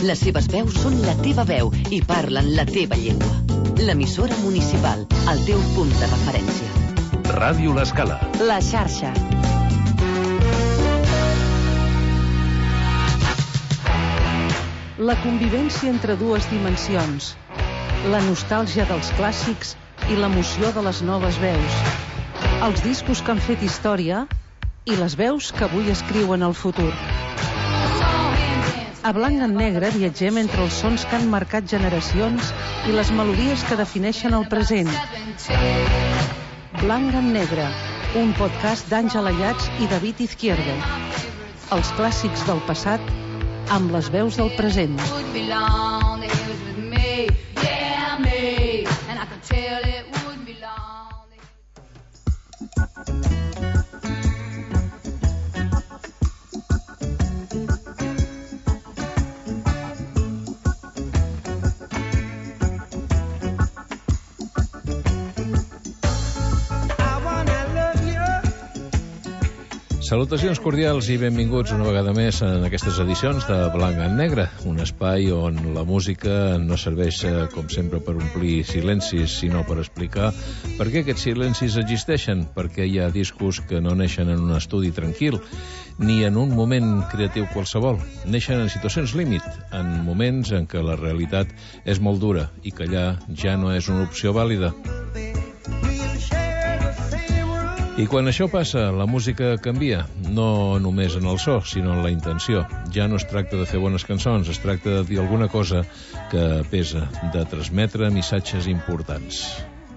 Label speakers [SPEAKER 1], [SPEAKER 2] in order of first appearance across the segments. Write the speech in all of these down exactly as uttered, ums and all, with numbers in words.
[SPEAKER 1] Les seves veus són la teva veu i parlen la teva llengua. L'emissora municipal, el teu punt de referència.
[SPEAKER 2] Ràdio L'Escala.
[SPEAKER 1] La xarxa.
[SPEAKER 3] La convivència entre dues dimensions, la nostàlgia dels clàssics i l'emoció de les noves veus, els discos que han fet història i les veus que avui escriuen el futur. A Blanc en Negre viatgem entre els sons que han marcat generacions i les melodies que defineixen el present. Blanc en Negre, un podcast d'Àngela Llats i David Izquierdo. Els clàssics del passat amb les veus del present.
[SPEAKER 4] Salutacions cordials i benvinguts una vegada més en aquestes edicions de Blanc en Negre, un espai on la música no serveix, com sempre, per omplir silencis, sinó per explicar per què aquests silencis existeixen, perquè hi ha discos que no neixen en un estudi tranquil, ni en un moment creatiu qualsevol. Neixen en situacions límit, en moments en què la realitat és molt dura i que allà ja no és una opció vàlida. I quan això passa, la música canvia, no només en el so, sinó en la intenció. Ja no es tracta de fer bones cançons, es tracta de dir alguna cosa que pesa, de transmetre missatges importants.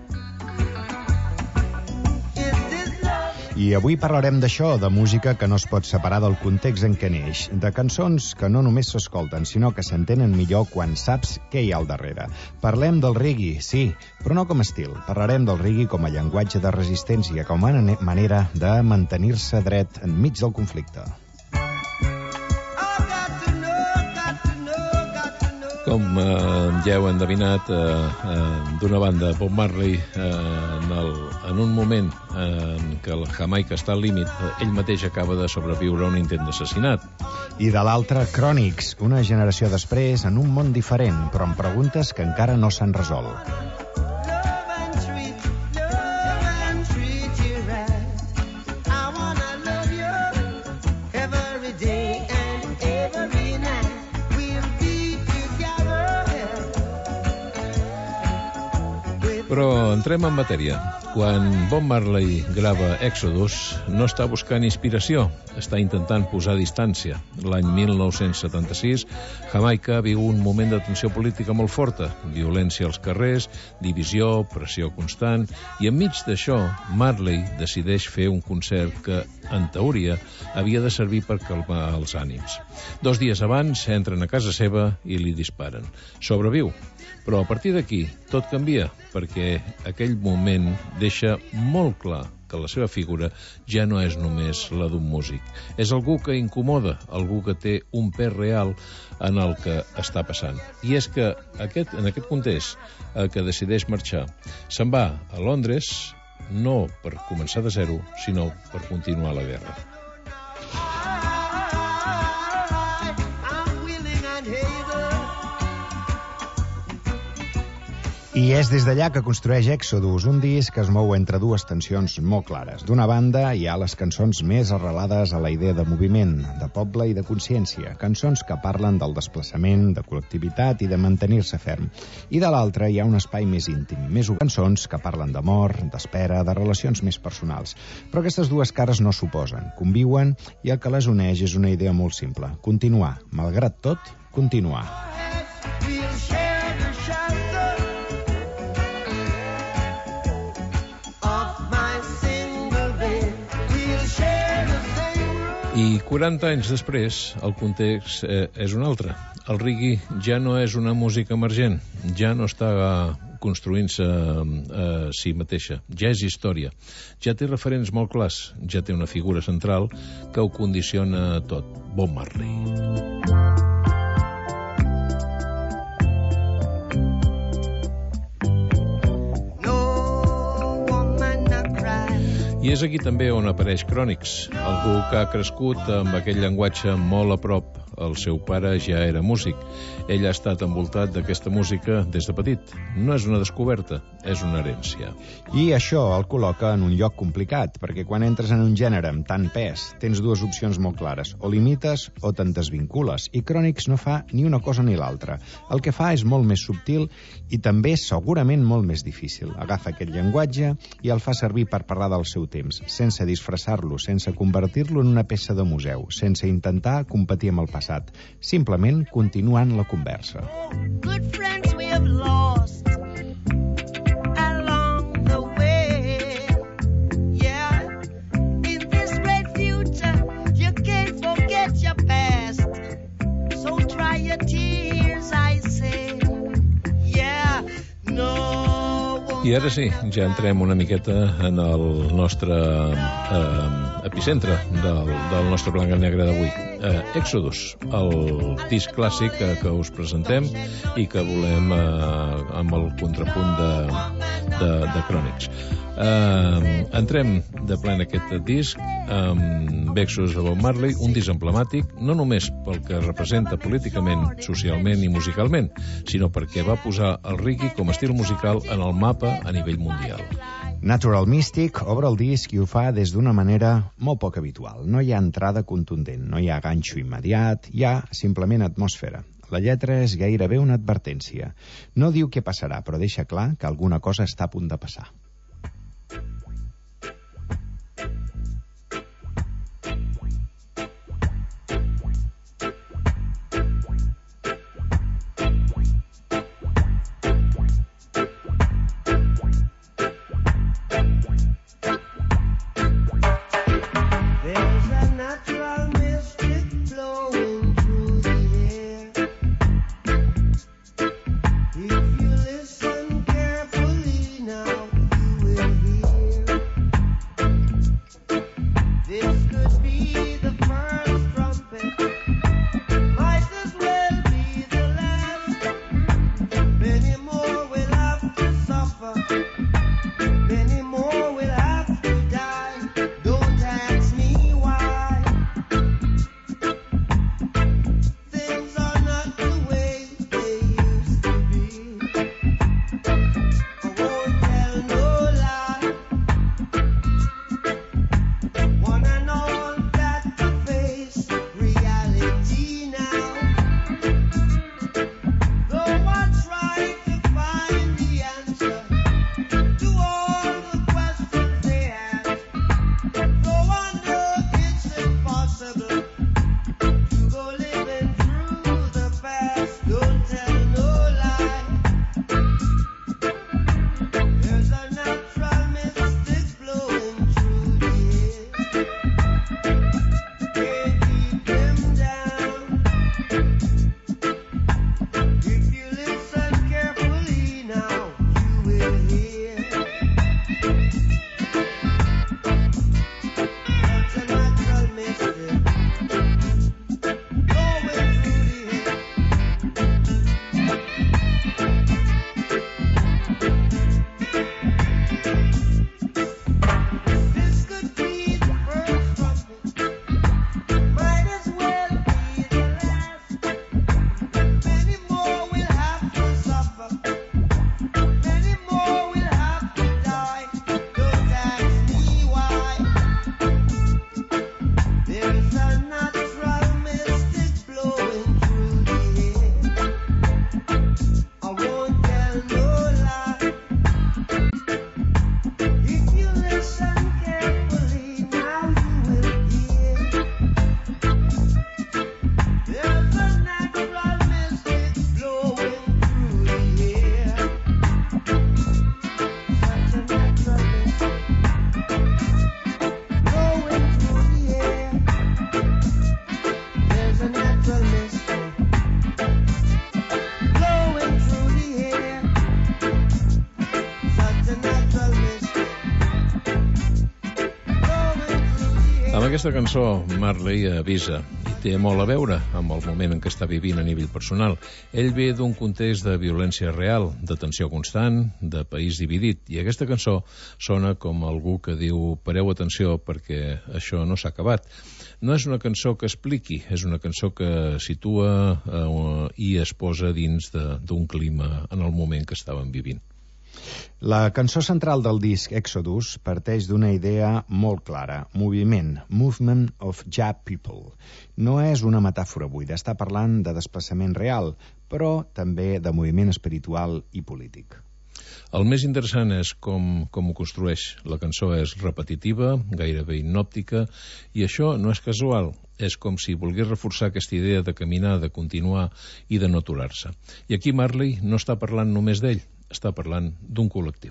[SPEAKER 5] I avui parlarem d'això, de música que no es pot separar del context en què neix, de cançons que no només s'escolten, sinó que s'entenen millor quan saps què hi ha al darrere. Parlem del reggae, sí, però no com a estil. Parlarem del reggae com a llenguatge de resistència, com a manera de mantenir-se dret enmig del conflicte.
[SPEAKER 4] Com eh, ja heu endevinat, eh, eh, d'una banda, Bob Marley, eh, en, el, en un moment eh, en què el Jamaica està al límit, eh, ell mateix acaba de sobreviure a un intent d'assassinat.
[SPEAKER 5] I de l'altra, Chronics, una generació després, en un món diferent, però amb preguntes que encara no s'han resolt.
[SPEAKER 4] Però entrem en matèria. Quan Bob Marley grava Exodus, no està buscant inspiració, està intentant posar distància. L'any mil nou-cents setanta-sis, Jamaica viu un moment de tensió política molt forta, violència als carrers, divisió, pressió constant, i enmig d'això, Marley decideix fer un concert que, en teoria, havia de servir per calmar els ànims. Dos dies abans, entren a casa seva i li disparen. Sobreviu. Però a partir d'aquí tot canvia, perquè aquell moment deixa molt clar que la seva figura ja no és només la d'un músic. És algú que incomoda, algú que té un pes real en el que està passant. I és que aquest, en aquest context el que decideix marxar se'n va a Londres, no per començar de zero, sinó per continuar la guerra.
[SPEAKER 5] I és des d'allà que construeix Exodus, un disc que es mou entre dues tensions molt clares. D'una banda, hi ha les cançons més arrelades a la idea de moviment, de poble i de consciència. Cançons que parlen del desplaçament, de col·lectivitat i de mantenir-se ferm. I de l'altra, hi ha un espai més íntim, més cançons que parlen d'amor, d'espera, de relacions més personals. Però aquestes dues cares no s'oposen, conviuen, i el que les uneix és una idea molt simple. Continuar. Malgrat tot, continuar.
[SPEAKER 4] I quaranta anys després, el context eh, és un altre. El reggae ja no és una música emergent, ja no està construint-se a si mateixa, ja és història. Ja té referents molt clars, ja té una figura central que ho condiciona tot, Bob Marley. I és aquí també on apareix Chronics, algú que ha crescut amb aquell llenguatge molt a prop, El seu pare ja era músic. Ell ha estat envoltat d'aquesta música des de petit. No és una descoberta, és una herència.
[SPEAKER 5] I això el col·loca en un lloc complicat, perquè quan entres en un gènere amb tant pes, tens dues opcions molt clares. O l'imites o te'n desvincules. I Chronixx no fa ni una cosa ni l'altra. El que fa és molt més subtil i també segurament molt més difícil. Agafa aquest llenguatge i el fa servir per parlar del seu temps, sense disfressar-lo, sense convertir-lo en una peça de museu, sense intentar competir amb el passat, simplement continuant la conversa.
[SPEAKER 2] Good friends we have lost along the way. Yeah, in this great future you can't forget your past. So dry your tears, I say. Yeah, no.
[SPEAKER 4] I ara sí, ja entrem una miqueta en el nostre eh, epicentre del, del nostre blanc i negre d'avui. Eh, Exodus, el disc clàssic que, que us presentem i que volem eh, amb el contrapunt de, de, de Chronixx. Eh, entrem de ple en aquest disc amb Exodus de Bob Marley, un disc emblemàtic, no només pel que representa políticament, socialment i musicalment, sinó perquè va posar el reggae com a estil musical en el mapa a nivell mundial.
[SPEAKER 5] Natural Mystic obre el disc i ho fa des d'una manera molt poc habitual. No hi ha entrada contundent, no hi ha ganxo immediat, hi ha simplement atmosfera. La lletra és gairebé una advertència. No diu què passarà, però deixa clar que alguna cosa està a punt de passar.
[SPEAKER 4] Aquesta cançó Marley avisa i té molt a veure amb el moment en què està vivint a nivell personal. Ell ve d'un context de violència real, de tensió constant, de país dividit, i aquesta cançó sona com algú que diu pareu atenció perquè això no s'ha acabat. No és una cançó que expliqui, és una cançó que situa eh, i es posa dins d'un clima en el moment que estàvem vivint.
[SPEAKER 5] La cançó central del disc Exodus parteix d'una idea molt clara, moviment, movement of Jah people. No és una metàfora buida, està parlant de desplaçament real, però també de moviment espiritual i polític.
[SPEAKER 4] El més interessant és com, com ho construeix. La cançó és repetitiva, gairebé hipnòptica, i això no és casual. És com si volgués reforçar aquesta idea de caminar, de continuar i de no aturar-se. I aquí Marley no està parlant només d'ell, està parlant d'un col·lectiu.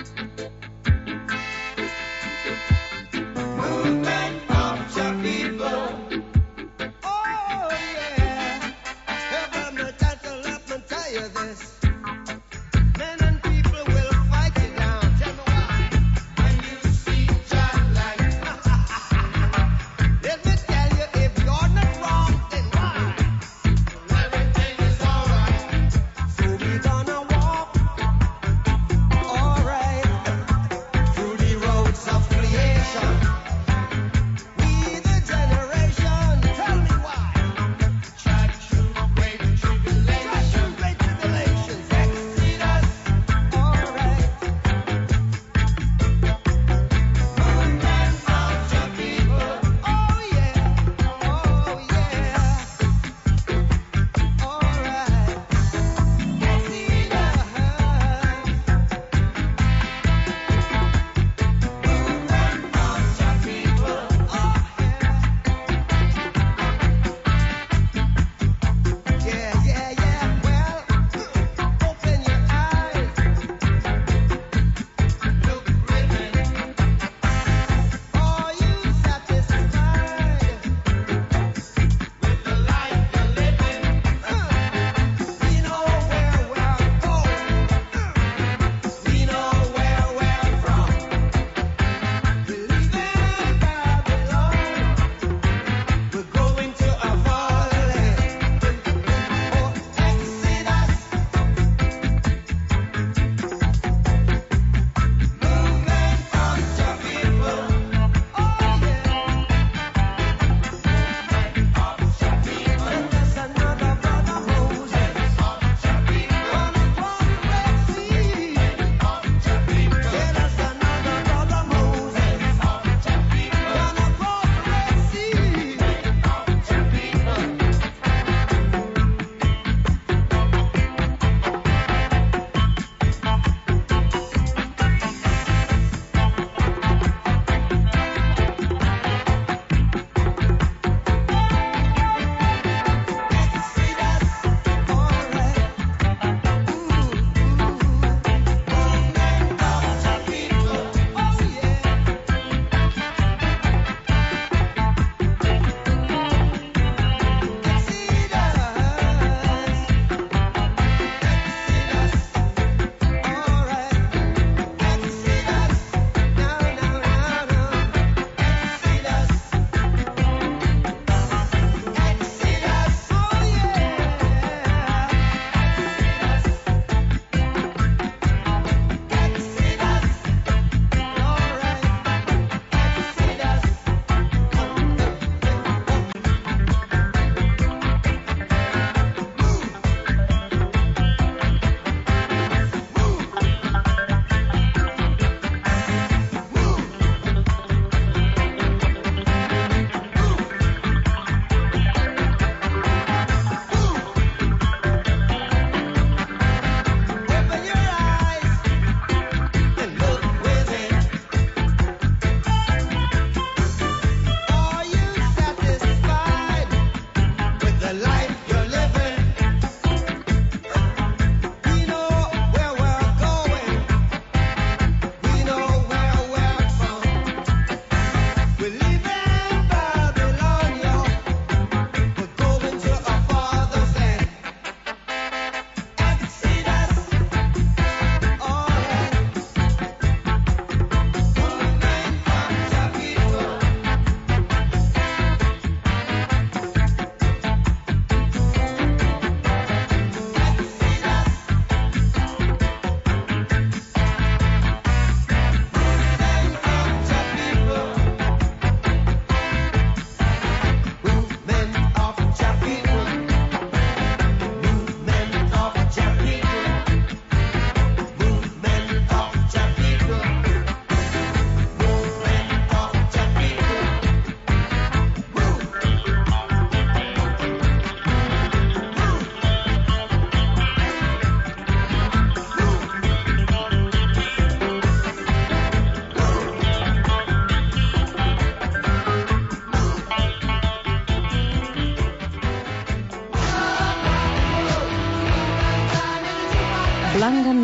[SPEAKER 2] Movement of your people.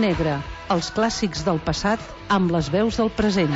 [SPEAKER 3] negre, els clàssics del passat amb les veus del present.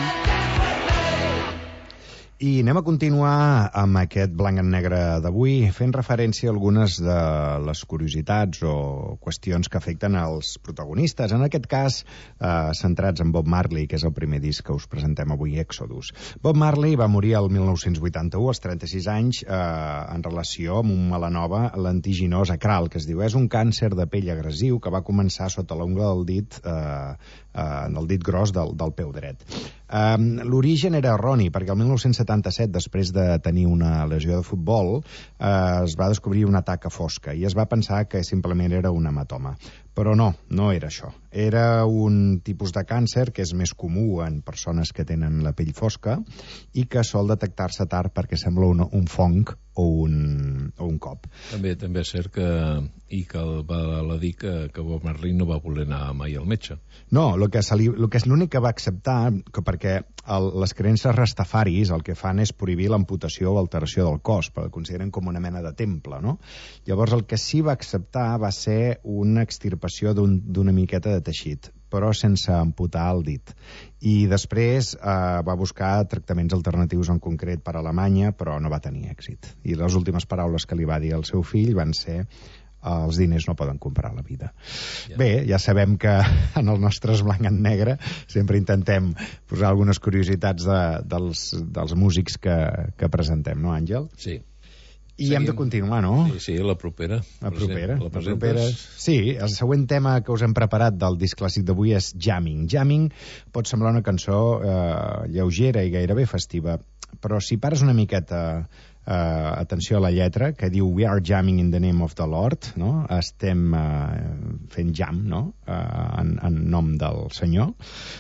[SPEAKER 5] I anem a continuar amb aquest blanc en negre d'avui, fent referència a algunes de les curiositats o qüestions que afecten als protagonistes. En aquest cas, eh, centrats en Bob Marley, que és el primer disc que us presentem avui, Exodus. Bob Marley va morir el mil nou-cents vuitanta-u, als trenta-sis anys, eh, en relació amb un melanoma lentiginós acral, que es diu. És un càncer de pell agressiu que va començar sota l'ungla del dit, eh, eh, del dit gros del, del peu dret. Um, l'origen era erroni, perquè el mil nou-cents setanta-set, després de tenir una lesió de futbol, uh, es va descobrir una taca fosca i es va pensar que simplement era un hematoma. Però no, no era això. Era un tipus de càncer que és més comú en persones que tenen la pell fosca i que sol detectar-se tard perquè sembla un, un fong o un, o un cop.
[SPEAKER 4] També també és cert que i que el va la dir que, que Bob Marley no va voler anar mai al metge.
[SPEAKER 5] No, el que, se li, el que és l'únic que va acceptar, que perquè el, les creences rastafaris el que fan és prohibir l'amputació o alteració del cos, perquè el consideren com una mena de temple, no? Llavors el que sí va acceptar va ser una extirpació d'un, d'una miqueta de teixit, però sense amputar el dit. I després eh, va buscar tractaments alternatius en concret per a Alemanya, però no va tenir èxit. I les últimes paraules que li va dir al seu fill van ser: els diners no poden comprar la vida. Ja. Bé, ja sabem que en els nostres blanc en negre sempre intentem posar algunes curiositats de, dels, dels músics que, que presentem, no, Àngel?
[SPEAKER 4] Sí.
[SPEAKER 5] I Seguim. Hem de continuar, no?
[SPEAKER 4] Sí, sí, la propera.
[SPEAKER 5] La propera.
[SPEAKER 4] La,
[SPEAKER 5] la propera. Sí, el següent tema que us hem preparat del disc clàssic d'avui és Jamming. Jamming pot semblar una cançó eh, lleugera i gairebé festiva, però si pares una miqueta eh, atenció a la lletra, que diu We are jamming in the name of the Lord, no? Estem eh, fent jam, no? Eh, en, en nom del Senyor,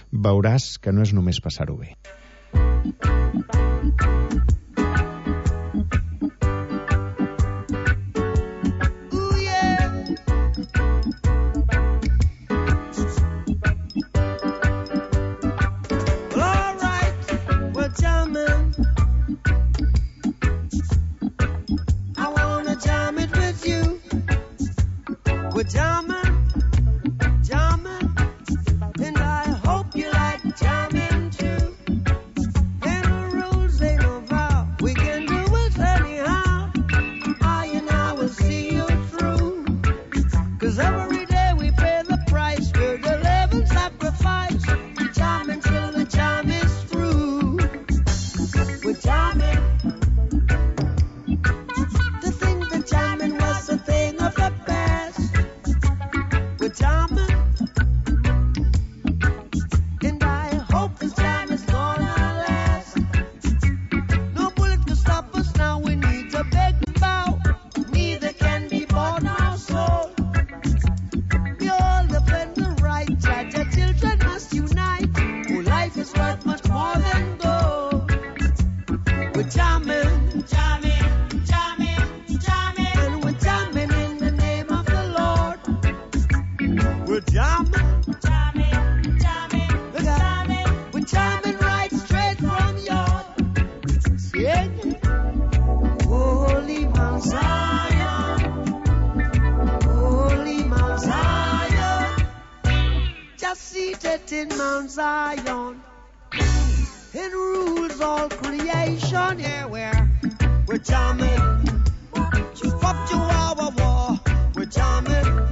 [SPEAKER 5] veuràs que no és només passar-ho bé.
[SPEAKER 2] Jamming, jamming, and I hope you like jamming too. And the rules ain't no vow, we can do it anyhow. I and I will see you through. Cause every day we pay the price, we're the living sacrifice. Jamming till the jam is through. We're jamming. To think that jamming was a thing of the past. Jamming, and I hope this jam is gonna last. No bullet can stop us now, we need to beg and bow. Neither can be bought nor sold. We all defend the right, judge our children must unite. Oh, life is worth much more than gold. We're jamming, jamming, jamming, jamming, and we're jamming in the name of the Lord. We're jamming, jamming, jamming, we're jamming, we're jamming right straight from your sing. Holy Mount Zion, Holy Mount Zion, just seated in Mount Zion, and rules all creation. Yeah, we're we're jamming, fuck you our war, we're jamming.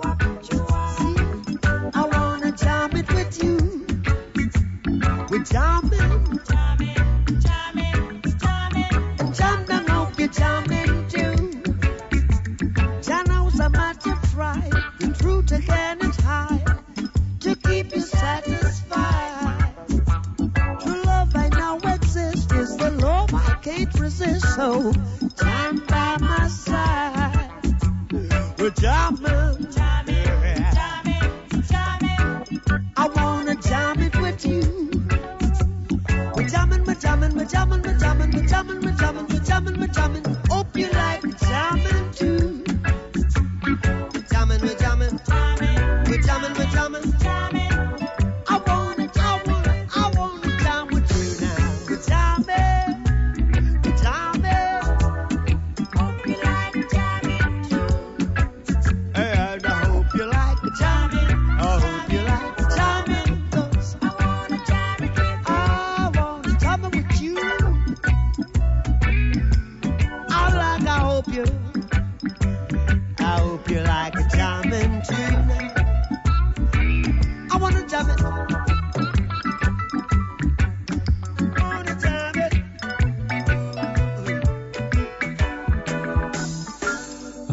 [SPEAKER 2] We're jamming, jamming, jamming, jamming, and jamming, hope you're jamming too. Jamming's a matter of pride, the truth again is high, to keep you satisfied. True love I know exists, is the love I can't resist, so jam by my side. We're jamming, jamming, jamming, jamming, I wanna jam it with you. We're jamming, we're jamming, we're jamming, we're jamming, we're jamming, we're jamming, we're jamming, we're jamming. Hope you like jamming too. We're jamming, we're jamming, we're jamming, we're jamming, jamming. I wanna, I wanna, I wanna jam with you now. We're jamming, we're jamming. Hope you like jamming too. And I hope you like jamming. I hope you like.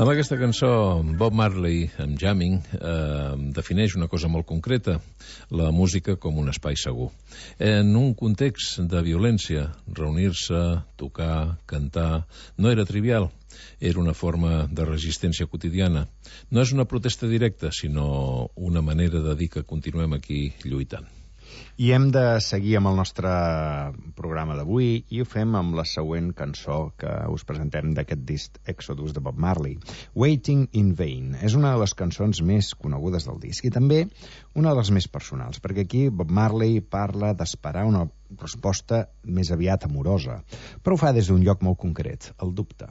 [SPEAKER 4] Amb aquesta cançó, Bob Marley, amb Jamming, eh, defineix una cosa molt concreta, la música com un espai segur. En un context de violència, reunir-se, tocar, cantar, no era trivial, era una forma de resistència quotidiana. No és una protesta directa, sinó una manera de dir que continuem aquí lluitant.
[SPEAKER 5] I hem de seguir amb el nostre programa d'avui i ho fem amb la següent cançó que us presentem d'aquest disc Exodus de Bob Marley. Waiting in Vain és una de les cançons més conegudes del disc i també una de les més personals, perquè aquí Bob Marley parla d'esperar una resposta més aviat amorosa, però ho fa des d'un lloc molt concret, el dubte.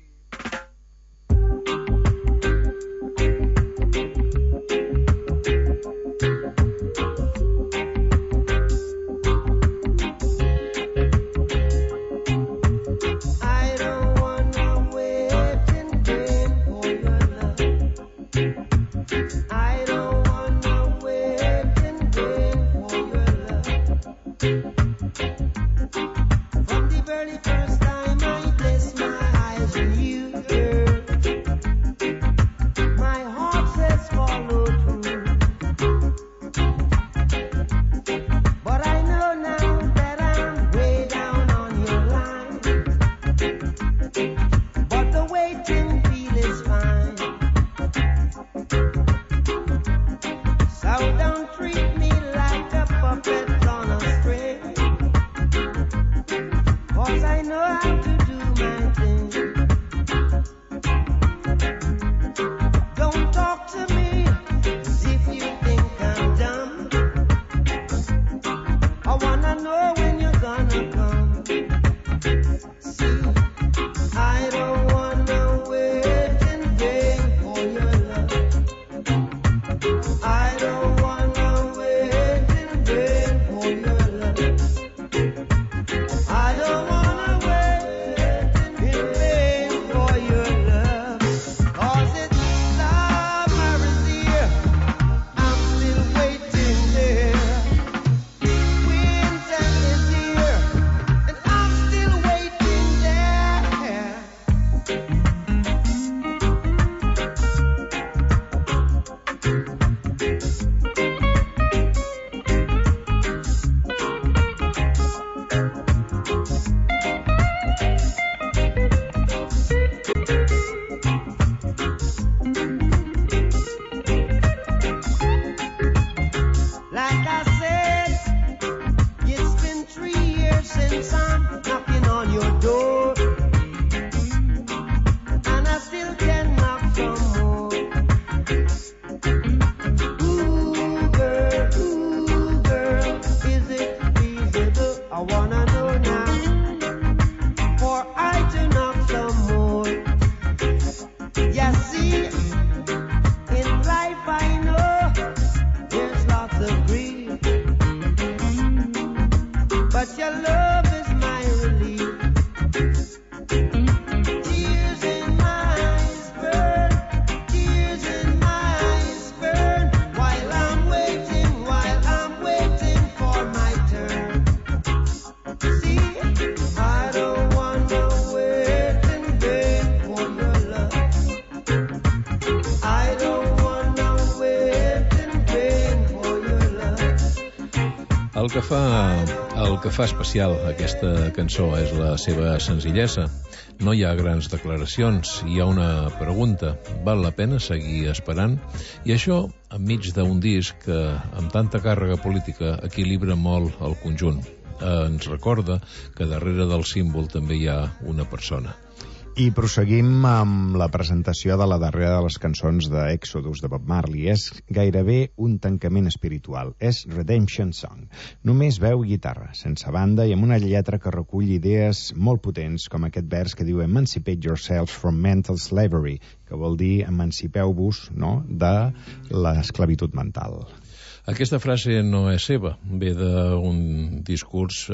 [SPEAKER 4] El que fa, el que fa especial aquesta cançó és la seva senzillesa. No hi ha grans declaracions, hi ha una pregunta. Val la pena seguir esperant? I això enmig d'un disc que, amb tanta càrrega política, equilibra molt el conjunt. Eh, ens recorda que darrere del símbol també hi ha una persona.
[SPEAKER 5] I proseguim amb la presentació de la darrera de les cançons d'Exodus de Bob Marley. És gairebé un tancament espiritual. És Redemption Song. Només veu i guitarra, sense banda i amb una lletra que recull idees molt potents, com aquest vers que diu Emancipate yourselves from mental slavery, que vol dir emancipeu-vos, no?, de l'esclavitud mental.
[SPEAKER 4] Aquesta frase no és seva, ve d'un discurs eh,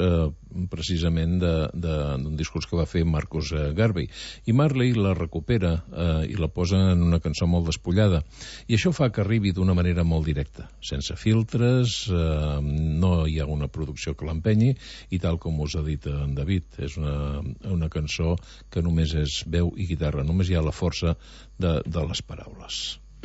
[SPEAKER 4] precisament d'un discurs que va fer Marcus Garvey. I Marley la recupera eh, i la posa en una cançó molt despullada. I això fa que arribi d'una manera molt directa, sense filtres, eh, no hi ha una producció que l'empenyi, i tal com us ha dit en David, és una, una cançó que només és veu i guitarra, només hi ha la força de, de les paraules.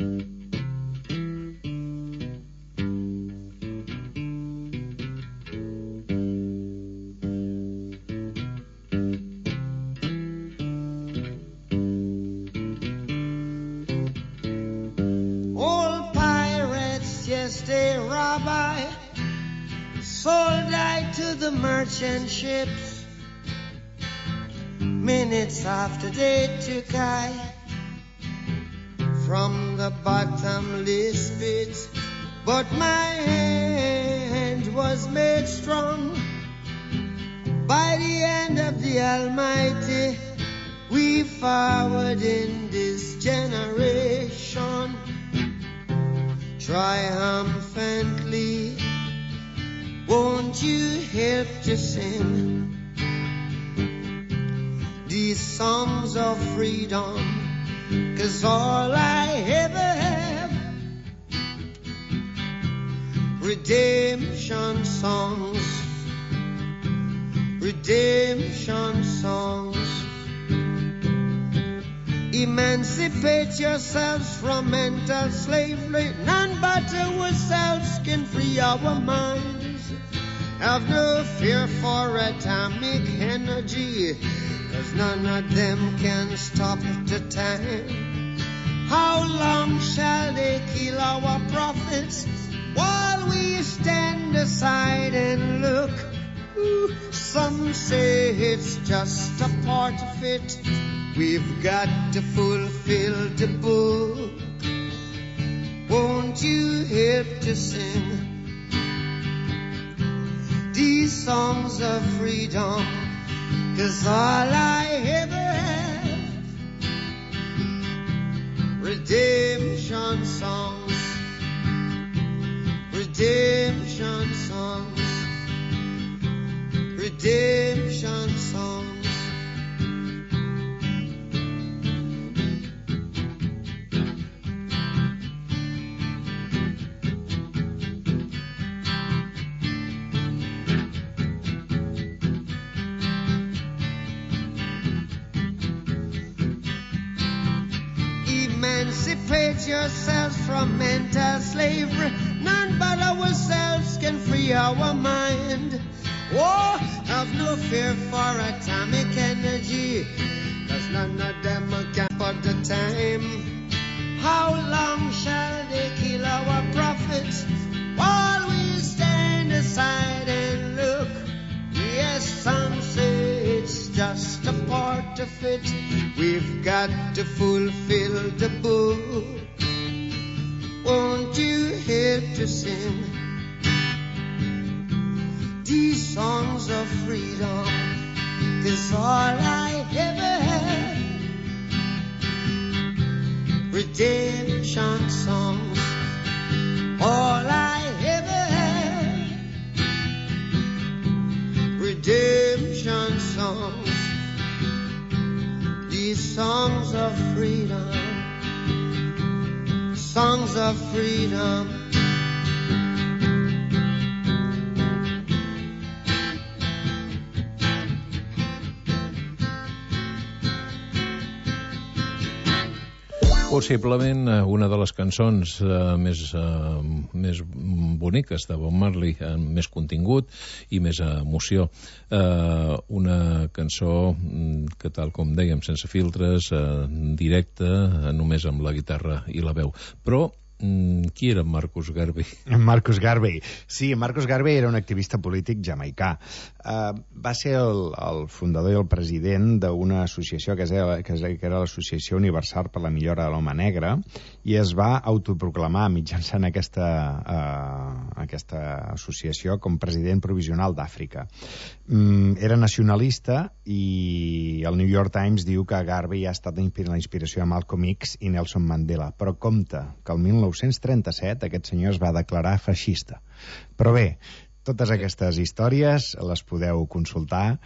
[SPEAKER 2] Sold I to the merchant ships. Minutes after they took I from the bottomless pit, but my hand was made strong by the hand of the Almighty. We forward in this generation triumphantly. Won't you help to sing these songs of freedom? 'Cause all I ever have, redemption songs, redemption songs. Emancipate yourselves from mental slavery. None but ourselves can free our minds. Have no fear for atomic energy, 'cause none of them can stop the time. How long shall they kill our prophets while we stand aside and look? Ooh, some say it's just a part of it. We've got to fulfill the book. Won't you help to sing these songs of freedom? 'Cause all I ever have, redemption songs, redemption songs, redemption songs. Emancipate yourselves from mental slavery. None but ourselves can free our mind. Oh, have no fear for atomic energy, 'cause none of them can put the time. How long shall they kill our prophets while we stand aside and look? Yes, some say it's just a part of it. We've got to fulfill the book. Won't you help to sing these songs of freedom? 'Cause all I ever had, redemption songs. All I ever had, redemption songs. These songs of freedom, songs of freedom.
[SPEAKER 4] Possiblement una de les cançons uh, més, uh, més boniques de Bob Marley, amb més contingut i més emoció. Uh, una cançó que, tal com dèiem, sense filtres, uh, directa, uh, només amb la guitarra i la veu. Però qui era Marcus Garvey?
[SPEAKER 5] Marcus Garvey. Sí, Marcus Garvey era un activista polític jamaicà. Uh, va ser el, el fundador i el president d'una associació que, es era, que, es, que era l'Associació Universal per la Millora de l'Home Negre, i es va autoproclamar mitjançant aquesta, uh, aquesta associació com president provisional d'Àfrica. Um, era nacionalista, i el New York Times diu que Garvey ha estat la inspiració de Malcolm X i Nelson Mandela. Però compte, que el mil nou-cents trenta-set aquest senyor es va declarar feixista. Però bé, totes aquestes històries les podeu consultar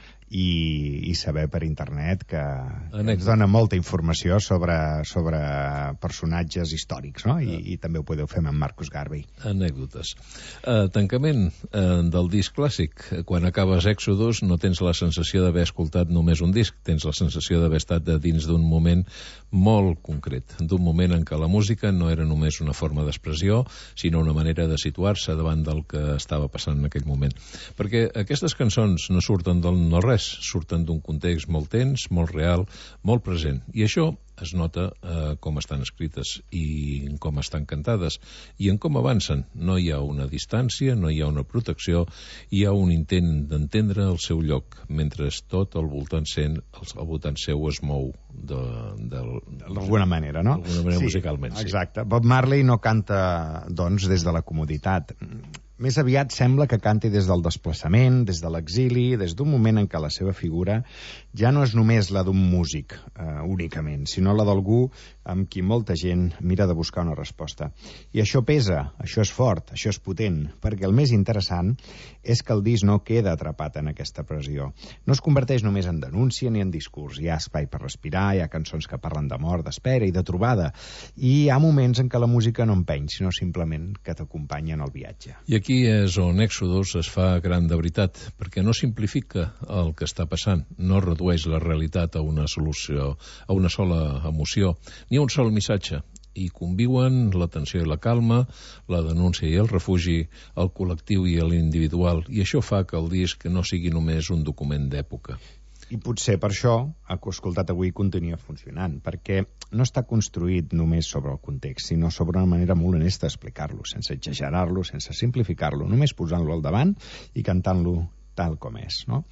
[SPEAKER 5] i, i saber per internet que ens dona molta informació sobre, sobre personatges històrics, no? I, i també ho podeu fer amb en Marcus Garvey.
[SPEAKER 4] Anècdotes. Uh, tancament uh, del disc clàssic. Quan acabes Èxodos no tens la sensació d'haver escoltat només un disc, tens la sensació d'haver estat de dins d'un moment molt concret, d'un moment en què la música no era només una forma d'expressió, sinó una manera de situar-se davant del que estava passant en aquell moment. Perquè aquestes cançons no surten del no-res, surten d'un context molt tens, molt real, molt present. I això es nota eh, com estan escrites i com estan cantades i en com avancen. No hi ha una distància, no hi ha una protecció, hi ha un intent d'entendre el seu lloc, mentre tot al voltant, sent, al voltant seu es mou de, de,
[SPEAKER 5] d'alguna manera, no?
[SPEAKER 4] D'alguna manera
[SPEAKER 5] sí,
[SPEAKER 4] musicalment, sí.
[SPEAKER 5] Exacte. Bob Marley no canta, doncs, des de la comoditat. Més aviat sembla que canti des del desplaçament, des de l'exili, des d'un moment en què la seva figura ja no és només la d'un músic, eh, únicament, sinó la d'algú amb qui molta gent mira de buscar una resposta. I això pesa, això és fort, això és potent, perquè el més interessant és que el disc no queda atrapat en aquesta pressió. No es converteix només en denúncia ni en discurs. Hi ha espai per respirar, hi ha cançons que parlen de mort, d'espera i de trobada. I hi ha moments en què la música no empeny, sinó simplement que t'acompanya en el viatge.
[SPEAKER 4] I aquí és on Èxodos es fa gran de veritat, perquè no simplifica el que està passant, no redueix la realitat a una solució, a una sola emoció, ni a un sol missatge, i conviuen la tensió i la calma, la denúncia i el refugi, el col·lectiu i l'individual, i això fa que el disc no sigui només un document d'època.
[SPEAKER 5] I potser per això, el que he escoltat avui continua funcionant, perquè no està construït només sobre el context, sinó sobre una manera molt honesta d'explicar-lo, sense exagerar-lo, sense simplificar-lo, només posant-lo al davant i cantant-lo tal com és, no?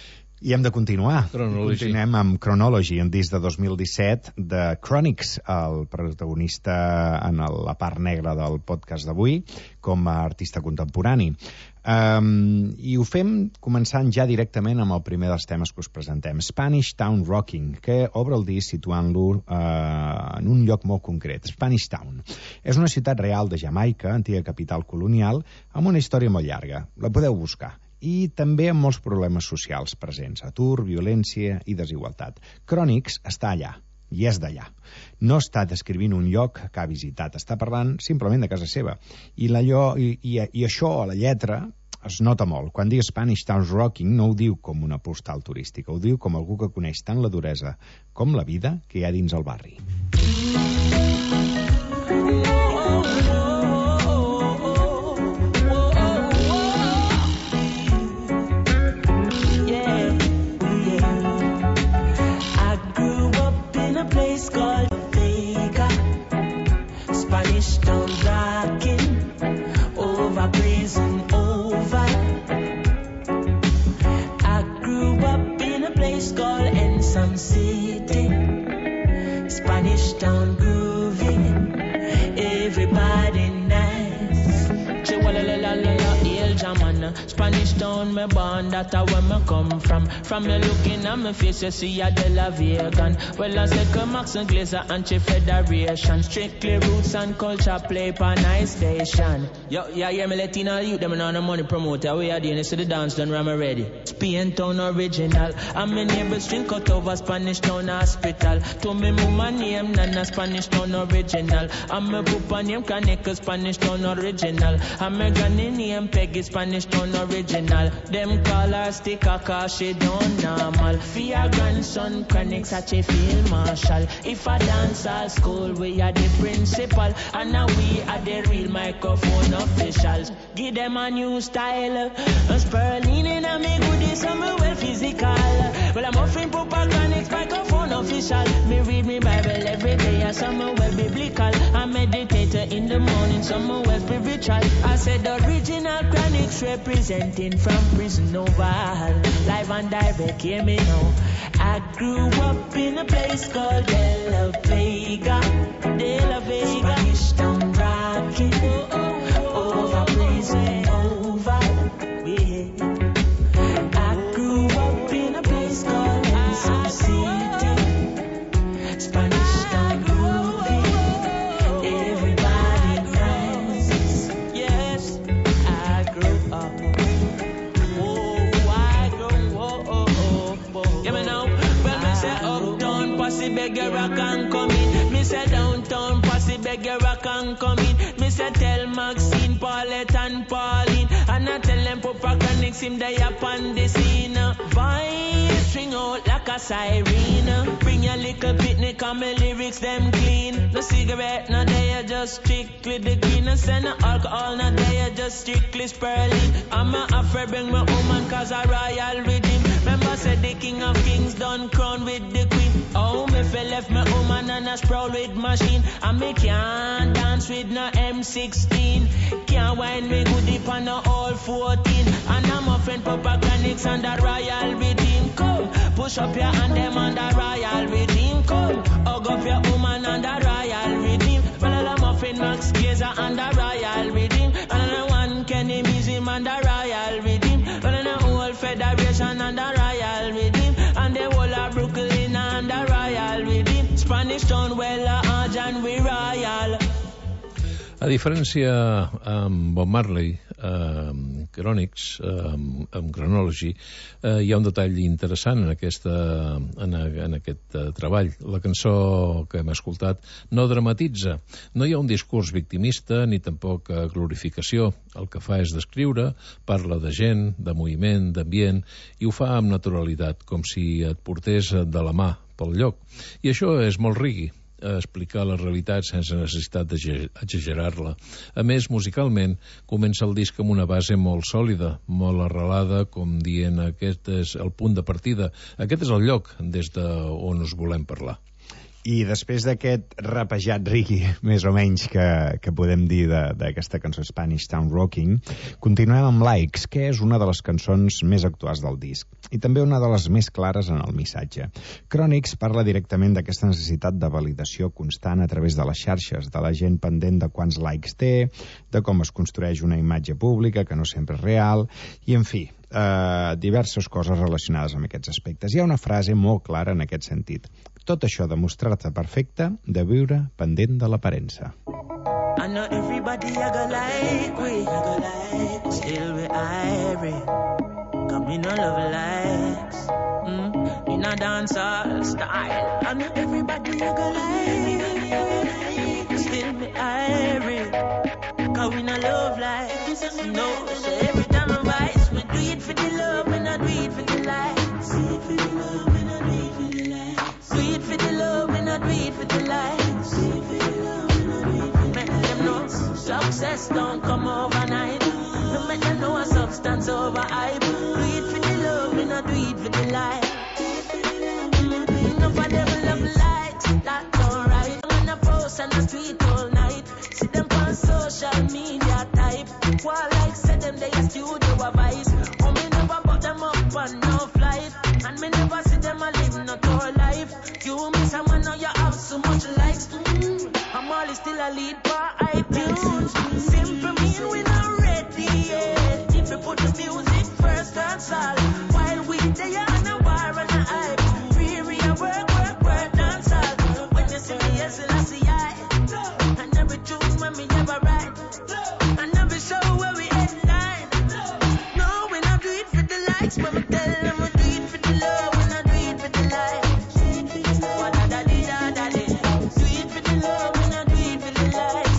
[SPEAKER 5] I hem de continuar.
[SPEAKER 4] Chronology.
[SPEAKER 5] Continuem amb Chronology, un disc de dos mil disset de Chronixx, el protagonista en el, la part negra del podcast d'avui, com a artista contemporani. Um, I ho fem començant ja directament amb el primer dels temes que us presentem, Spanish Town Rocking, que obre el disc situant-lo uh, en un lloc molt concret, Spanish Town. És una ciutat real de Jamaica, antiga capital colonial, amb una història molt llarga. La podeu buscar. I també amb molts problemes socials presents, atur, violència i desigualtat. Chronixx està allà, i és d'allà. No està descrivint un lloc que ha visitat, està parlant simplement de casa seva. I, allò, i, i, i això a la lletra es nota molt. Quan diu Spanish Town Rocking no ho diu com una postal turística, ho diu com algú que coneix tant la duresa com la vida que hi ha dins el barri.
[SPEAKER 6] City, Spanish Town grooving, everybody nice. Spanish Town, me born, that's where me come from. From me looking at me face, you see a De La Vegan. Well, I said, come Max and Glazer, anti-federation. Strictly roots and culture play per nice station. Yo, yeah, yeah, me Latino youth, them on the money promoter. We are doing this to the dance, done ram ready. Spain Town original. And my neighbors drink cut over Spanish Town hospital. To me mama name, Nana Spanish Town original. And my papa name, Kaneka Spanish Town original. And my granny name, Peggy Spanish Town original. Them call her sticker cause she don't normal. For your grandson, Chronixx such a field marshal. If a dance at school, we are the principal. And now we are the real microphone officials. Give them a new style. A Sperling in a me goodies, I'm well physical. Well, I'm offering Papa Chronixx microphone official. Me read me Bible every day, and some well biblical. I meditate in the morning, some well spiritual. I said the original Chronixx representing from prison Oval. Live and direct, hear me now. I grew up in a place called De La Vega. De La Vega. Spanish Town rocking. Oh, oh, oh, over prison over. Yeah. I grew up in a place called Ensom City. Spanish Town grooving. Everybody nice. Yes, I grew up beg you rock and come in. Me say downtown posse beg you rock and come in. Me say tell Maxine, Paulette and Pauline, and I tell them Popacanics him they up on the scene. Voice string out like a siren. Bring your little picnic and my lyrics them clean. No cigarette, no day, just strictly the green. No send no alcohol, no day, just strictly spurling. I'm a afraid bring my woman cause I royal with him. Remember said the king of kings done crown with the queen. Oh, me fell left my woman and a sprawl with machine. And me can't dance with no M sixteen. Can't wind me good deep on no all fourteen. And I'm a friend Popacanics and the royal redeem. Come, push up your hand them on the royal redeem. Come, hug up your woman on the royal redeem. Well, I'm a friend Max Gazer and the royal redeem. And I'm one Kenny Museum and the royal redeem. Well, I'm a whole federation and the royal redeem. And the whole of Brooklyn and the royal redeem. Spanish Town, well, uh, and we royal.
[SPEAKER 4] A diferència amb Bob Marley, amb Chronics, amb, amb Chronology, eh, hi ha un detall interessant en, aquesta, en, en aquest uh, treball. La cançó que hem escoltat no dramatitza, no hi ha un discurs victimista ni tampoc uh, glorificació. El que fa és descriure, parla de gent, de moviment, d'ambient, i ho fa amb naturalitat, com si et portés de la mà pel lloc. I això és molt rigui, explicar la realitat sense necessitat d'exagerar-la. A més, musicalment, comença el disc amb una base molt sòlida, molt arrelada, com dient aquest és el punt de partida, aquest és el lloc des d'on us volem parlar.
[SPEAKER 5] I després d'aquest rapejat reggae, més o menys, que, que podem dir d'aquesta cançó Spanish Town Rocking, continuem amb Likes, que és una de les cançons més actuals del disc, i també una de les més clares en el missatge. Chronics parla directament d'aquesta necessitat de validació constant a través de les xarxes, de la gent pendent de quants likes té, de com es construeix una imatge pública, que no sempre és real, i en fi, eh, diverses coses relacionades amb aquests aspectes. Hi ha una frase molt clara en aquest sentit. Tot això de mostrar-te perfecte, de viure pendent de l'aparença.
[SPEAKER 6] I know everybody I go like we, I go like still we irate. Come in no love likes, mm, in a dancehall style. I know everybody I go like still we irate. Come in no love likes, no. So every time I rise, we do it for the love, we not do it for the likes. Do it for the love, we not do it for the likes. Do it for the love, we not do it for the likes. Do it for the love, we not do it for the likes. Make them know success don't come overnight. No make them know a substance over hype. Do it for the love, we not do it for the likes. Enough of them love likes, that's alright. When I post and I tweet all night, see them on social media type. While like say them they a studio advice. Oh, me never put them up on no flight. And me never see them a live no tour life. You miss a man now you have so much likes. Mm, I'm always still a lead for iTunes. Simple mean we not ready yet. If we put the music first, that's all. While we there on a war and a hype. Really a work, work, work, dance all. When you see me, yes, I see I. And every tune when me ever write. And every show where we headline. No, we not do it for the likes, but we tell them we do it for the love. We not do it for the likes. What da da di da da di. Do it for the love, we not do it for the likes.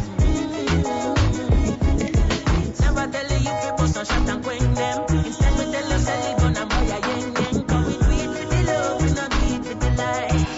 [SPEAKER 6] Never tell you if you bust a shot and quench them. Instead we tell you sell it on a boy a yen yen. Cause we do it for the love, we not do it for the likes.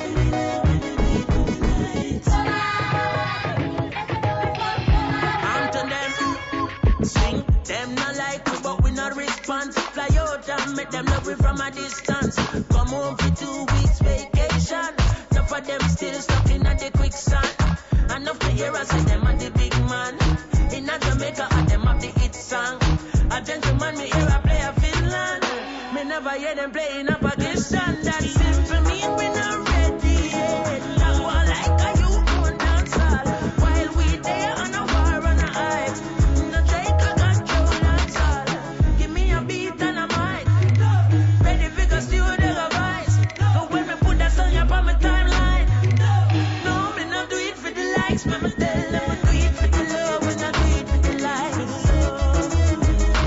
[SPEAKER 6] On to them, swing. Them not like we, but we not respond. Fly out and make them love we from a distance. Come home for two weeks vacation. Enough of them still stuck in the quicksand. Enough to hear us say them are the big man. In a Jamaica and them have the hit song. A gentleman me hear a play a Finland. Me never hear them playing a Pakistan. That simple mean we not ready yet. That one like a you own dance hall. While we there on a war and a hype. No take a control and all. Give me a beat and a mic. Ready for the studio voice. But when me put that song up on my timeline. No, me not do it for the likes. Me me tell them we do it for the love. We not do it for the likes.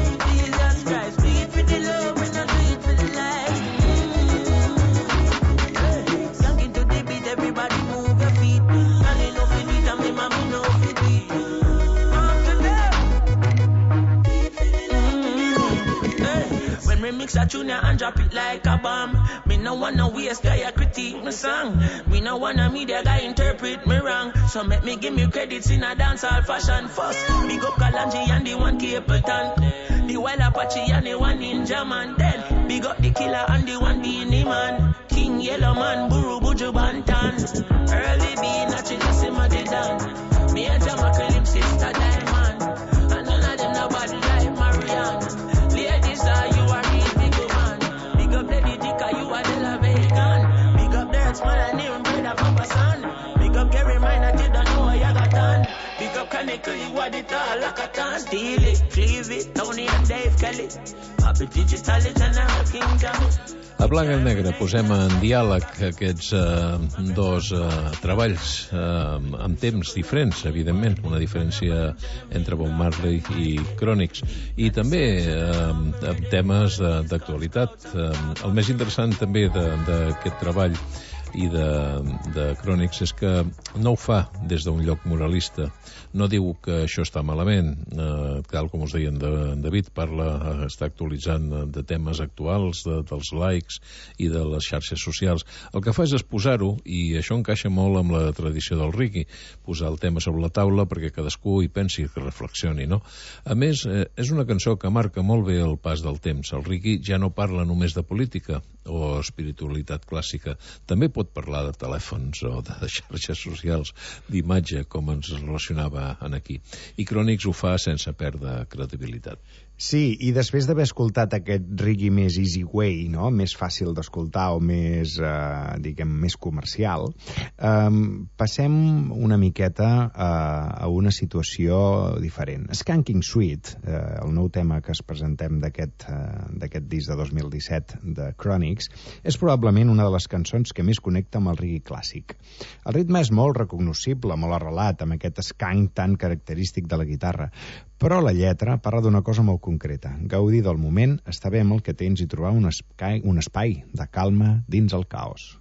[SPEAKER 6] Jesus Christ, do it for the love. We not do it for the likes. remix a tune and drop it like a bomb. Me no wanna waste guy a critique me song. Me no wanna media guy interpret me wrong. So make me give me credits in a dancehall fashion first. Big up Kalanji and the one Capleton, the Wild Apache and the one Ninja Man. Then big up the Killer and the one Beanie Man, King Yellow Man, Buru Buju Bantan, Early B, naturally simmer the dan. Me and Jamaica Lim sister Diamond, and none of them nobody like Marianne. Ladies, are you a real big man? Big up Lady Dicka, you are the La Vegan. Big up Dirts, man, and even brother Papa Son. Big up Gary Miner, you don't know what you got done. Big up Canicle, you are the tall like a tan. Steal it, cleave it, Tony and Dave Kelly. Happy digital it and a King Jamie.
[SPEAKER 4] A Blanc i Negre posem en diàleg aquests eh, dos eh, treballs eh, amb temps diferents, evidentment, una diferència entre Bob Marley i Chronics, i també eh, amb temes d'actualitat. Eh, el més interessant també d'aquest treball i de, de Chronics és que no ho fa des d'un lloc moralista, no diu que això està malament, eh, tal com us deien de, David, parla, està actualitzant de temes actuals, de, dels likes i de les xarxes socials. El que fa és exposar-ho, i això encaixa molt amb la tradició del reggae, posar el tema sobre la taula perquè cadascú hi pensi, que reflexioni, no? A més, eh, és una cançó que marca molt bé el pas del temps. El reggae ja no parla només de política o espiritualitat clàssica, també pot parlar de telèfons o de xarxes socials, d'imatge, com ens relacionava en aquí. I Chronics ho fa sense perdre credibilitat.
[SPEAKER 5] Sí, i després d'haver escoltat aquest reggae més easy way, no? Més fàcil d'escoltar o més, eh, diguem, més comercial, eh, passem una miqueta a, a una situació diferent. Skanking Sweet, eh, el nou tema que es presentem d'aquest eh, d'aquest disc de dos mil disset de Chronics, és probablement una de les cançons que més connecta amb el reggae clàssic. El ritme és molt recognoscible, molt arrelat, amb aquest skank tan característic de la guitarra, però la lletra parla d'una cosa molt concreta. Gaudir del moment, estar bé amb el que tens i trobar un espai, un espai de calma dins el caos.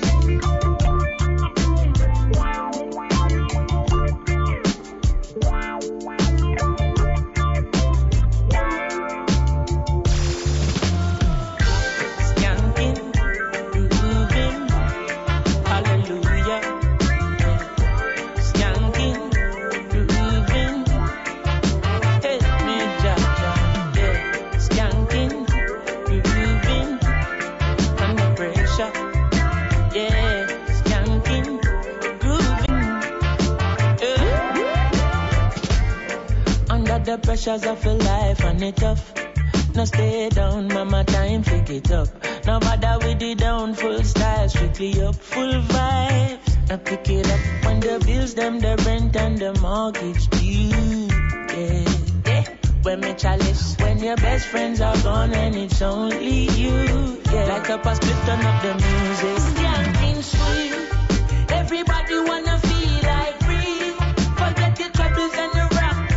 [SPEAKER 6] The pressures of a life and it tough. Now stay down, mama, time pick it up. Now bother with the down, full style, strictly up, full vibes. Now pick it up when the bills, them, the rent and the mortgage due. Yeah, yeah. When me chalice, when your best friends are gone and it's only you. Yeah, like up a split, turn up the music. Skanking sweet, everybody wanna feel like free. Forget your troubles and the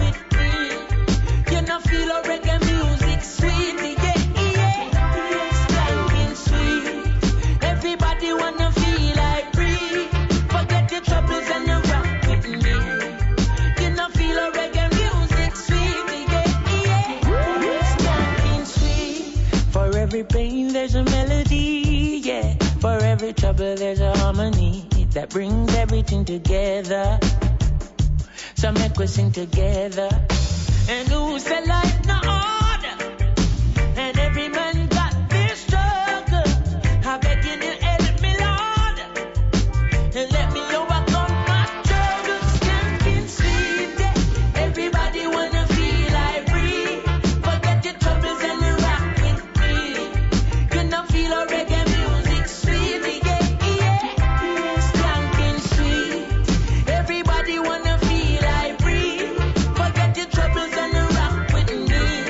[SPEAKER 6] feel a reggae music sweet, yeah, yeah. Skanking sweet, everybody wanna feel like free. Forget your troubles and the rock with me. You know feel a reggae music sweet, yeah, yeah. Skanking sweet, for every pain there's a melody, yeah. For every trouble there's a harmony that brings everything together. So make we sing together. And who say life no order, and every man got their struggle. I beg you to help me, Lord, and let me overcome my trouble. Skanking sweet, yeah. Everybody wanna feel like free. Forget your troubles and rock with me. You know feel a reggae music sweet, yeah, yeah. Skanking sweet, everybody wanna feel like free. Forget your troubles and rock with me.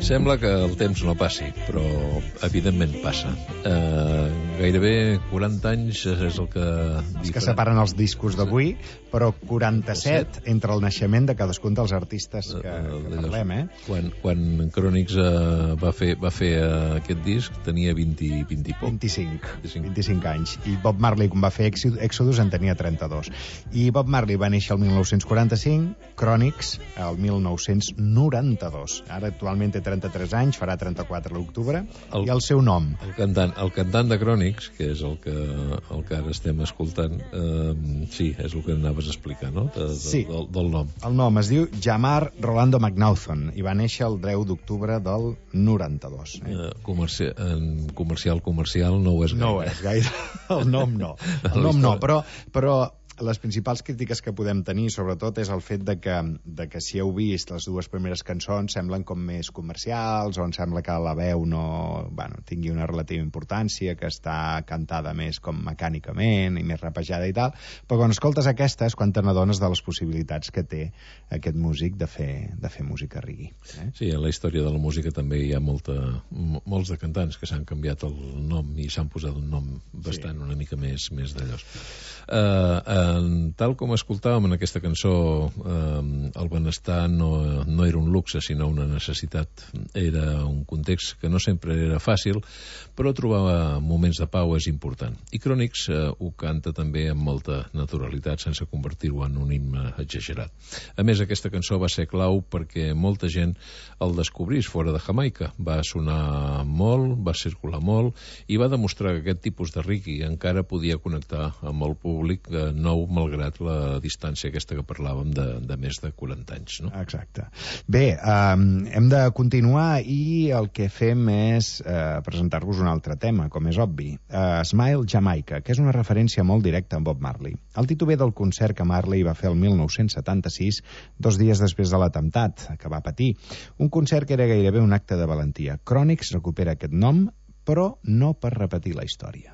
[SPEAKER 4] Sembla que el temps no passi, però evidentment passa. Eh, gairebé quaranta anys és el que...
[SPEAKER 5] Els que separen els discos d'avui, però quaranta-set entre el naixement de cadascun dels artistes que, que parlem, eh?
[SPEAKER 4] Quan, quan Chronix eh, va fer, va fer eh, aquest disc tenia vint, vint i poc.
[SPEAKER 5] vint-i-cinc, vint-i-cinc anys. I Bob Marley, quan va fer Exodus, en tenia trenta-dos. I Bob Marley va néixer el mil nou-cents quaranta-cinc, Chronix el mil nou-cents noranta-dos. Ara actualment té trenta-tres anys, farà trenta-quatre a l'octubre, i el seu nom.
[SPEAKER 4] El cantant, el cantant de Chronix, que és el que, el que ara estem escoltant, eh, sí, és el que anaves a explicar, no? De, de,
[SPEAKER 5] sí.
[SPEAKER 4] Del, del nom.
[SPEAKER 5] El nom es diu Jamar Rolando McNaughton i va néixer el deu d'octubre del noranta-dos. Eh?
[SPEAKER 4] Eh, comerci en comercial, comercial no ho és gaire.
[SPEAKER 5] No ho és gaire. El nom no. El nom no, però... però les principals crítiques que podem tenir, sobretot, és el fet de que, de que si heu vist les dues primeres cançons semblen com més comercials, on sembla que la veu no, bueno, tingui una relativa importància, que està cantada més com mecànicament i més rapejada i tal, però quan escoltes aquesta és quan te n'adones de les possibilitats que té aquest músic de fer, de fer música reggae. Eh?
[SPEAKER 4] Sí, en la història de la música també hi ha molta, molts de cantants que s'han canviat el nom i s'han posat un nom bastant sí. una mica més, més d'allò. Uh, uh, tal com escoltàvem en aquesta cançó, uh, el benestar no, no era un luxe sinó una necessitat, era un context que no sempre era fàcil, però trobar moments de pau és important, i Chronix uh, ho canta també amb molta naturalitat sense convertir-ho en un himne exagerat. A més, aquesta cançó va ser clau perquè molta gent el descobrís fora de Jamaica, va sonar molt, va circular molt i va demostrar que aquest tipus de reggae encara podia connectar amb el públic públic eh, nou, malgrat la distància aquesta que parlàvem de, de més de quaranta anys. No?
[SPEAKER 5] Exacte. Bé, um, hem de continuar i el que fem és uh, presentar-vos un altre tema, com és obvi. Uh, Smile Jamaica, que és una referència molt directa amb Bob Marley. El títol ve del concert que Marley va fer el mil nou-cents setanta-sis, dos dies després de l'atemptat que va patir. Un concert que era gairebé un acte de valentia. Chronix recupera aquest nom, però no per repetir la història.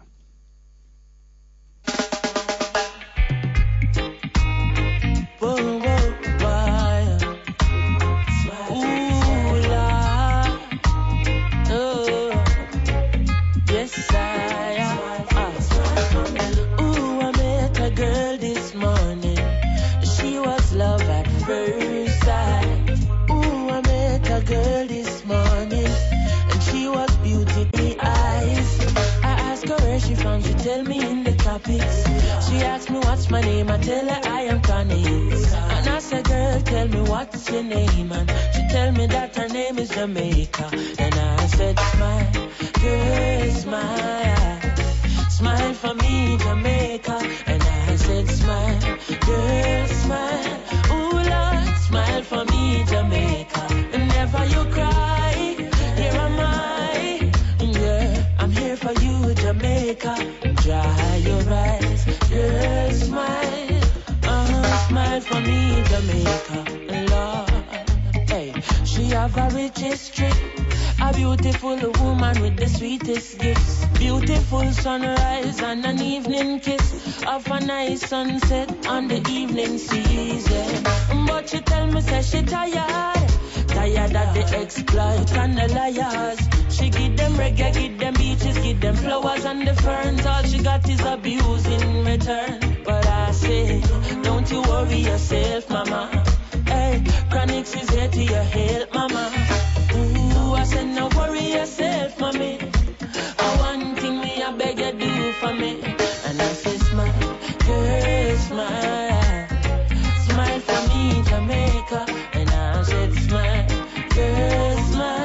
[SPEAKER 6] She asked me what's my name, I tell her I am Chronix. And I said, girl, tell me what's your name, and she tell me that her name is Jamaica. And I said, smile, girl, smile, smile for me, Jamaica. And I said, smile, girl, smile, ooh Lord, smile for me, Jamaica. Whenever you cry, here am I, girl, I'm here for you, Jamaica. Dry your eyes, girl, smile, uh, smile for me, Jamaica, Lord. Hey, she have a rich history, a beautiful woman with the sweetest gifts, beautiful sunrise and an evening kiss of a nice sunset on the evening season. But she tell me, say she tired, tired of the exploit and the liars. She give them reggae, give them beaches, give them flowers and the ferns. All she got is abuse in return. But I say, don't you worry yourself, mama. Hey, Chronix is here to your help, mama. Ooh, I said, no worry yourself, mommy. I one thing me, I beg you do for me. And I say, smile, girl, smile. Smile for me, Jamaica. And I said, smile, girl, smile.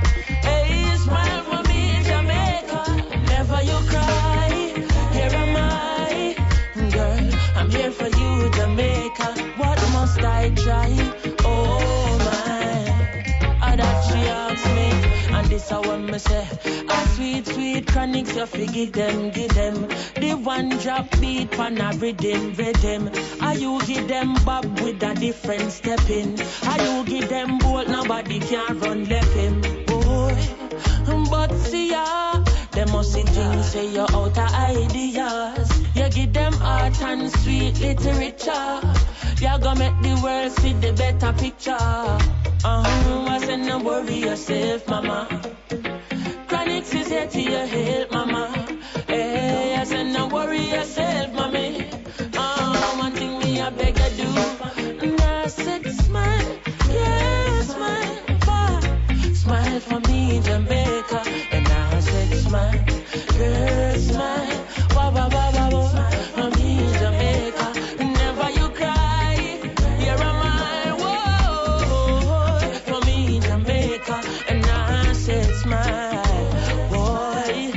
[SPEAKER 6] I try, oh my, ah, that she asked me, and this I want me say, ah, sweet, sweet Chronix, you fi give them, give them, the one drop beat pan a rhythm, rhythm, ah, you give them bob with a different step in, ah, you give them bolt, nobody can run left him, boy, but see ya, them must see things, say you're out of ideas, you give them art and sweet literature. You're gonna make the world see the better picture. Oh, I said no worry yourself, mama. Chronics is here to your help, mama. Hey, I said no worry yourself, mommy. Oh, one thing me I beg I do. And I said smile, yeah, smile, boy. Smile for me, Jamaica. And I said smile, girl, smile, wah, wah, wah, wah, wah. For me, Jamaica. Never you cry, here am I, whoa. For me, Jamaica. And I said smile, boy.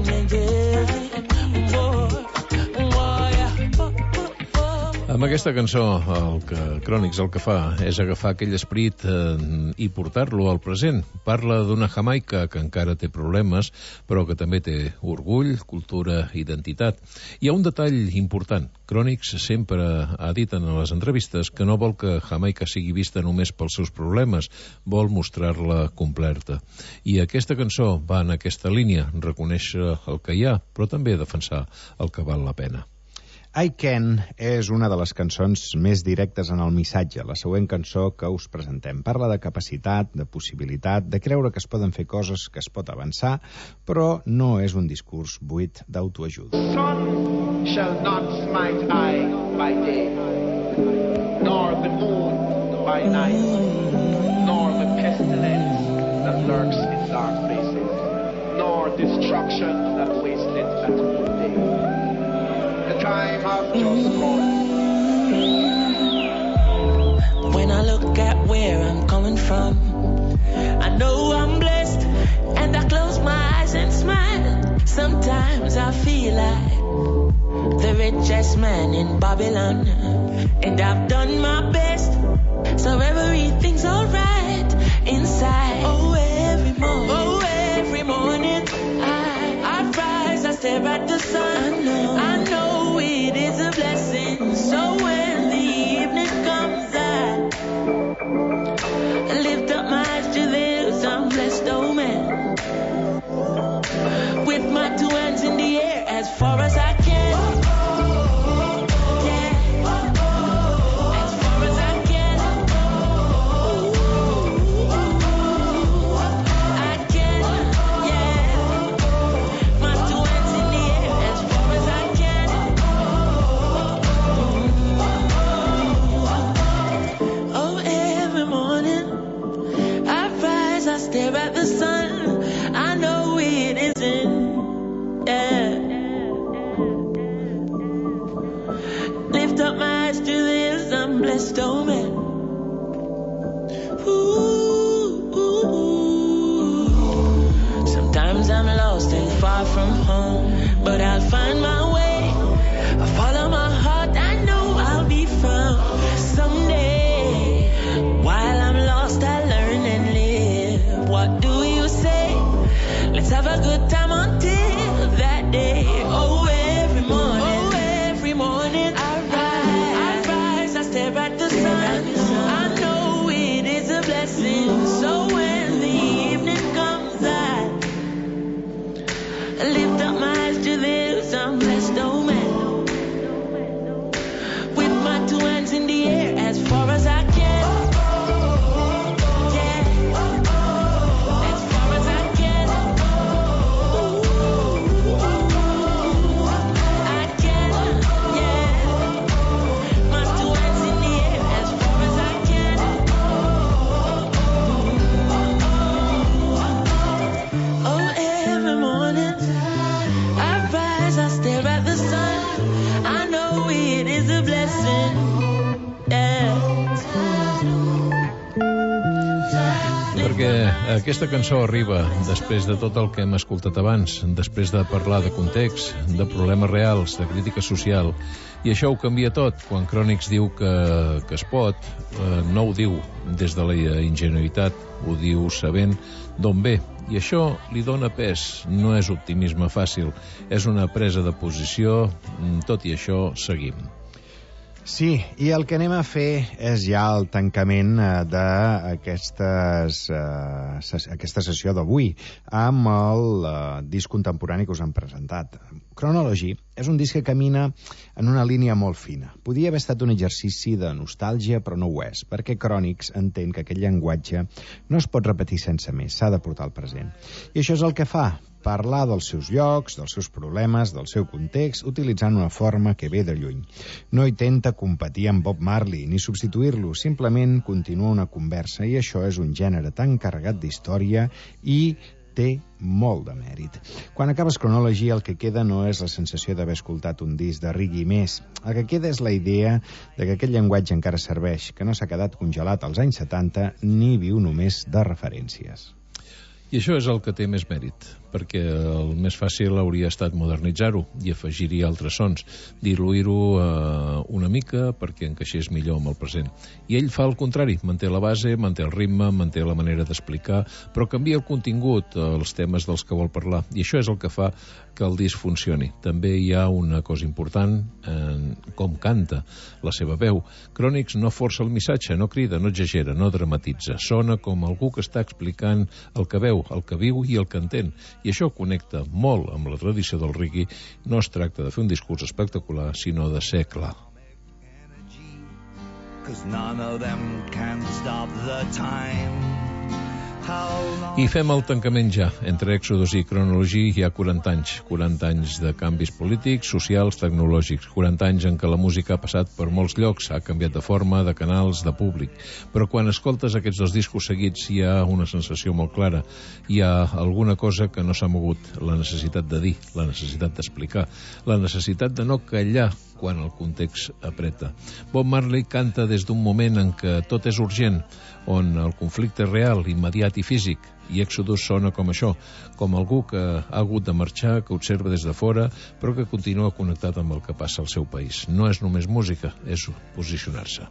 [SPEAKER 4] Amb aquesta cançó, el que Chronics el que fa és agafar aquell esperit eh, i portar-lo al present. Parla d'una Jamaica que encara té problemes, però que també té orgull, cultura, identitat. Hi ha un detall important. Chronics sempre ha dit en les entrevistes que no vol que Jamaica sigui vista només pels seus problemes, vol mostrar-la completa. I aquesta cançó va en aquesta línia, reconèixer el que hi ha, però també defensar el que val la pena.
[SPEAKER 5] I Can és una de les cançons més directes en el missatge. La següent cançó que us presentem parla de capacitat, de possibilitat, de creure que es poden fer coses, que es pot avançar, però no és un discurs buit d'autoajuda.
[SPEAKER 7] Sun shall not smite eye by day, nor the moon by night, nor the pestilence that lurks in dark places, nor destruction that wasteth at noonday. The time of just gone.
[SPEAKER 6] When I look at where I'm coming from, I know I'm blessed, and I close my eyes and smile. Sometimes I feel like the richest man in Babylon, and I've done my best, so everything's alright inside. Oh, every morning, oh, every morning, I, I rise, I stare at the sun. I know, I know it is a blessing. So when the evening comes, I lift up my eyes to the hills. I'm blessed, oh man, with my two hands in the air as far as I can. Stare at the sun, I know it isn't, yeah. Lift up my eyes to the hills, I'm blessed, oh man. Ooh, ooh, ooh. Sometimes I'm lost and far from home, but I'll find my way. I follow my heart, I know I'll be found someday. While I'm lost, I learn and live. What do you say? Let's have a good time until that day. Oh, every morning, oh, every morning I rise, I rise, I stare at the sun. I know it is a blessing. So when the evening comes, I lift up my eyes to the hills. I'm blessed, oh man, with my two hands in the air as far as I can.
[SPEAKER 4] Aquesta cançó arriba després de tot el que hem escoltat abans, després de parlar de context, de problemes reals, de crítica social, i això ho canvia tot. Quan Chronics diu que, que es pot, eh, no ho diu des de la ingenuïtat, ho diu sabent d'on ve, i això li dona pes. No és optimisme fàcil, és una presa de posició. Tot i això, seguim.
[SPEAKER 5] Sí, i el que anem a fer és ja el tancament d'aquesta uh, sessió d'avui amb el uh, disc contemporani que us han presentat. Chronology és un disc que camina en una línia molt fina. Podia haver estat un exercici de nostàlgia, però no ho és, perquè Chronix entén que aquest llenguatge no es pot repetir sense més, s'ha de portar al present. I això és el que fa, parlar dels seus llocs, dels seus problemes, del seu context, utilitzant una forma que ve de lluny. No intenta competir amb Bob Marley ni substituir-lo, simplement continua una conversa, i això és un gènere tan carregat d'història i té molt de mèrit. Quan acabes Chronology, el que queda no és la sensació d'haver escoltat un disc de reggae més. El que queda és la idea de que aquest llenguatge encara serveix, que no s'ha quedat congelat als anys setanta ni viu només de referències.
[SPEAKER 4] I això és el que té més mèrit, perquè el més fàcil hauria estat modernitzar-ho i afegir-hi altres sons, diluir-ho eh, una mica perquè encaixés millor amb el present. I ell fa el contrari, manté la base, manté el ritme, manté la manera d'explicar, però canvia el contingut, els temes dels que vol parlar, i això és el que fa que el disc funcioni. També hi ha una cosa important en com canta la seva veu. Chronix no força el missatge, no crida, no exagera, no dramatitza. Sona com algú que està explicant el que veu, el que viu i el que entén. I això connecta molt amb la tradició del reggae. No es tracta de fer un discurs espectacular, sinó de ser clar. I fem el tancament ja. Entre Exodus i Chronology hi ha quaranta anys. quaranta anys de canvis polítics, socials, tecnològics. quaranta anys en què la música ha passat per molts llocs, ha canviat de forma, de canals, de públic. Però quan escoltes aquests dos discos seguits hi ha una sensació molt clara. Hi ha alguna cosa que no s'ha mogut. La necessitat de dir, la necessitat d'explicar, la necessitat de no callar quan el context apreta. Bob Marley canta des d'un moment en què tot és urgent, on el conflicte és real, immediat i físic, i Exodus sona com això, com algú que ha hagut de marxar, que observa des de fora, però que continua connectat amb el que passa al seu país. No és només música, és posicionar-se.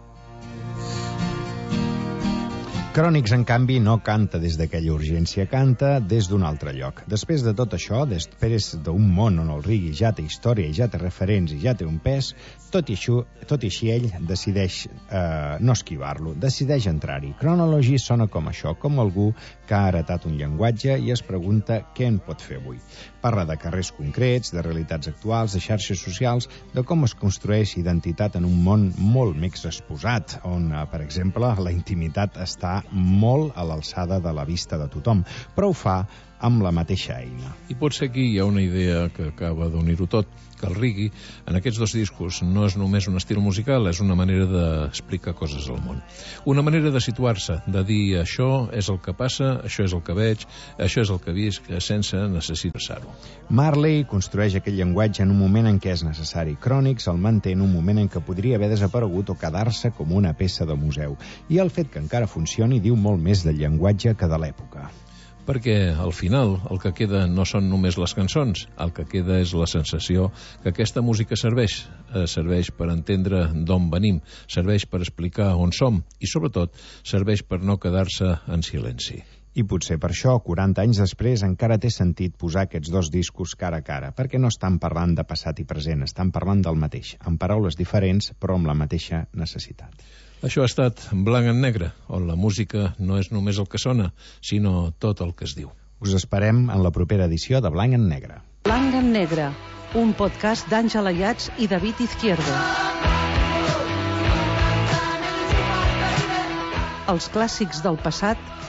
[SPEAKER 5] Chronix, en canvi, no canta des d'aquella urgència, canta des d'un altre lloc. Després de tot això, després d'un món on el reggae ja té història i ja té referents i ja té un pes, tot i així, tot i així ell decideix eh, no esquivar-lo, decideix entrar-hi. Chronology sona com això, com algú que ha heretat un llenguatge i es pregunta què en pot fer avui. Parla de carrers concrets, de realitats actuals, de xarxes socials, de com es construeix identitat en un món molt més exposat, on, per exemple, la intimitat està molt a l'alçada de la vista de tothom, però ho fa amb la mateixa eina.
[SPEAKER 4] I potser aquí hi ha una idea que acaba d'unir-ho tot, que el reggae, en aquests dos discos, no és només un estil musical, és una manera d'explicar coses al món. Una manera de situar-se, de dir això és el que passa, això és el que veig, això és el que visc, sense necessitar-ho.
[SPEAKER 5] Marley construeix aquest llenguatge en un moment en què és necessari. Chronix el manté en un moment en què podria haver desaparegut o quedar-se com una peça de museu. I el fet que encara funcioni diu molt més del llenguatge que de l'època.
[SPEAKER 4] Perquè al final el que queda no són només les cançons, el que queda és la sensació que aquesta música serveix, eh, serveix per entendre d'on venim, serveix per explicar on som i sobretot serveix per no quedar-se en silenci.
[SPEAKER 5] I potser per això, quaranta anys després, encara té sentit posar aquests dos discos cara a cara, perquè no estan parlant de passat i present, estan parlant del mateix, amb paraules diferents però amb la mateixa necessitat.
[SPEAKER 4] Això ha estat Blanc en Negre, on la música no és només el que sona, sinó tot el que es diu.
[SPEAKER 5] Us esperem en la propera edició de Blanc en Negre.
[SPEAKER 3] Blanc en Negre, un podcast d'Àngela Ayats i David Izquierdo. Els clàssics del passat